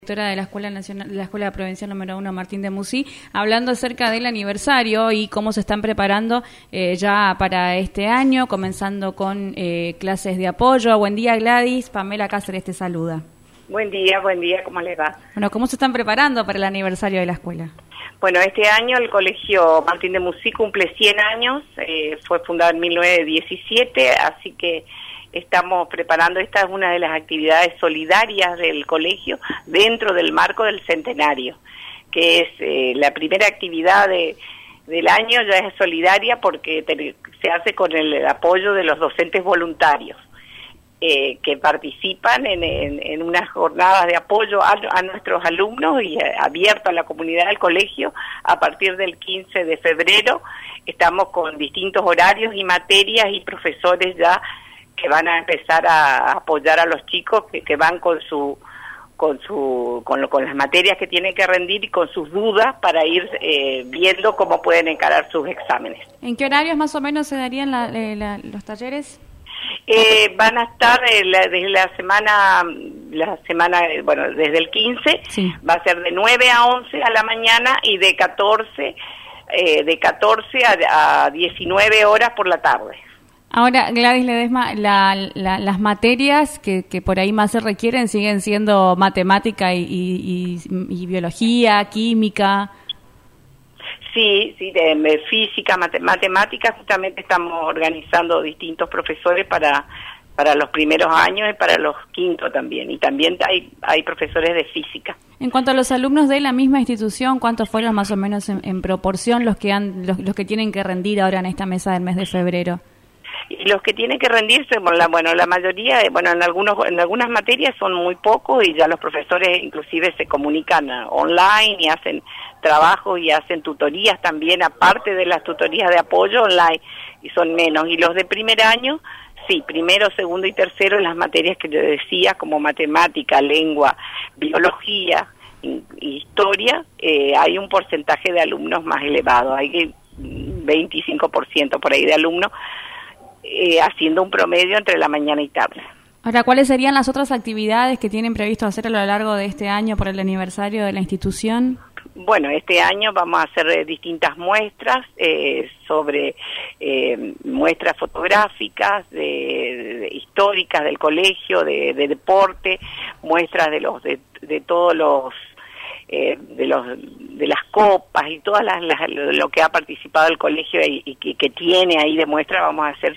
Directora de la Escuela Nacional, de la Escuela Provincial número 1 Martín de Musí, hablando acerca del aniversario y cómo se están preparando ya para este año, comenzando con clases de apoyo. Buen día, Gladys. Pamela Cáceres te saluda. Buen día, ¿cómo les va? Bueno, ¿cómo se están preparando para el aniversario de la escuela? Bueno, este año el Colegio Martín de Musí cumple 100 años, fue fundado en 1917, así que estamos preparando, esta es una de las actividades solidarias del colegio dentro del marco del centenario, que es la primera actividad del año, ya es solidaria porque se hace con el apoyo de los docentes voluntarios que participan en unas jornadas de apoyo a nuestros alumnos y abierto a la comunidad del colegio. A partir del 15 de febrero estamos con distintos horarios y materias y profesores ya que van a empezar a apoyar a los chicos que van con las materias que tienen que rendir y con sus dudas para ir viendo cómo pueden encarar sus exámenes. ¿En qué horarios más o menos se darían los talleres? Van a estar desde desde el 15, sí. Va a ser de 9 a 11 a la mañana y de 14 a 19 horas por la tarde. Ahora, Gladys Ledesma, las materias que por ahí más se requieren siguen siendo matemática y biología, química. Sí, de física, matemáticas, justamente estamos organizando distintos profesores para los primeros años y para los quintos también, y también hay profesores de física. En cuanto a los alumnos de la misma institución, ¿cuántos fueron más o menos en proporción los que tienen que rendir ahora en esta mesa del mes de febrero? Y los que tienen que rendirse, la mayoría, en algunas materias son muy pocos y ya los profesores inclusive se comunican online y hacen trabajos y hacen tutorías también, aparte de las tutorías de apoyo online, y son menos. Y los de primer año, sí, primero, segundo y tercero en las materias que yo decía, como matemática, lengua, biología, historia, hay un porcentaje de alumnos más elevado, hay 25% por ahí de alumnos, haciendo un promedio entre la mañana y tarde. Ahora, ¿cuáles serían las otras actividades que tienen previsto hacer a lo largo de este año por el aniversario de la institución? Bueno, este año vamos a hacer distintas muestras sobre muestras fotográficas, históricas del colegio, de deporte, muestras de todos los de las copas y todas lo que ha participado el colegio y que tiene ahí de muestra. Vamos a hacer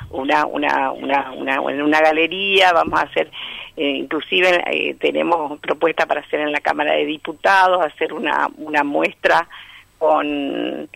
en una galería, vamos a hacer inclusive tenemos propuesta para hacer en la Cámara de Diputados, hacer una muestra con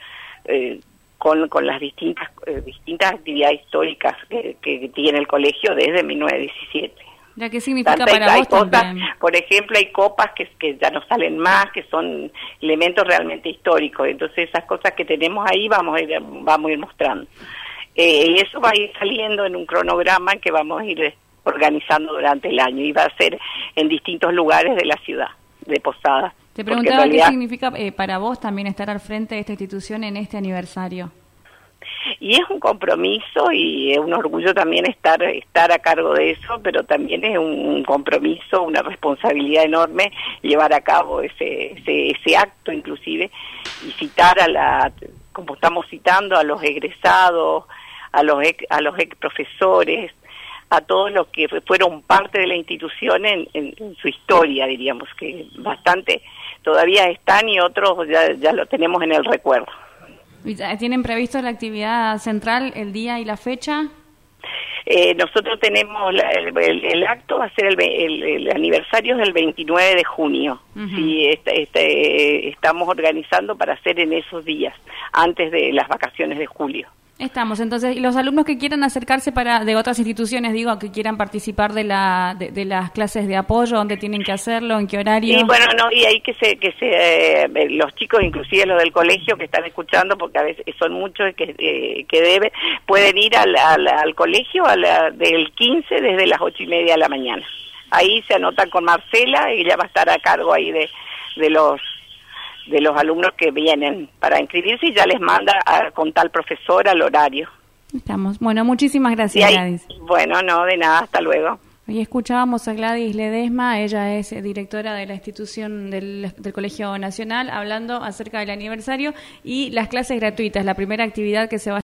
las distintas actividades históricas que tiene el colegio desde 1917. ¿Qué significa para vos también? Por ejemplo, hay copas que ya no salen más, que son elementos realmente históricos. Entonces, esas cosas que tenemos ahí vamos a ir mostrando. Y eso va a ir saliendo en un cronograma que vamos a ir organizando durante el año y va a ser en distintos lugares de la ciudad, de Posadas. Te preguntaba qué significa para vos también estar al frente de esta institución en este aniversario. Y es un compromiso y es un orgullo también estar a cargo de eso, pero también es un compromiso, una responsabilidad enorme llevar a cabo ese acto inclusive, y citar como estamos citando, a los egresados, a los ex profesores, a todos los que fueron parte de la institución en su historia, diríamos que bastante todavía están y otros ya lo tenemos en el recuerdo. ¿Tienen previsto la actividad central, el día y la fecha? Nosotros tenemos el acto, va a ser el aniversario es el 29 de junio. Uh-huh. Sí, estamos organizando para hacer en esos días, antes de las vacaciones de julio. Entonces, y los alumnos que quieran acercarse de otras instituciones, que quieran participar de las clases de apoyo, ¿dónde tienen que hacerlo? ¿En qué horario? Y ahí los chicos, inclusive los del colegio que están escuchando, porque a veces son muchos que pueden ir al colegio del 15 desde las 8:30 de la mañana. Ahí se anotan con Marcela y ella va a estar a cargo ahí de los alumnos que vienen para inscribirse y ya les manda con tal profesor al horario. Bueno, muchísimas gracias, Gladys. Bueno, no, de nada, hasta luego. Y escuchábamos a Gladys Ledesma, ella es directora de la institución del Colegio Nacional, hablando acerca del aniversario y las clases gratuitas, la primera actividad que se va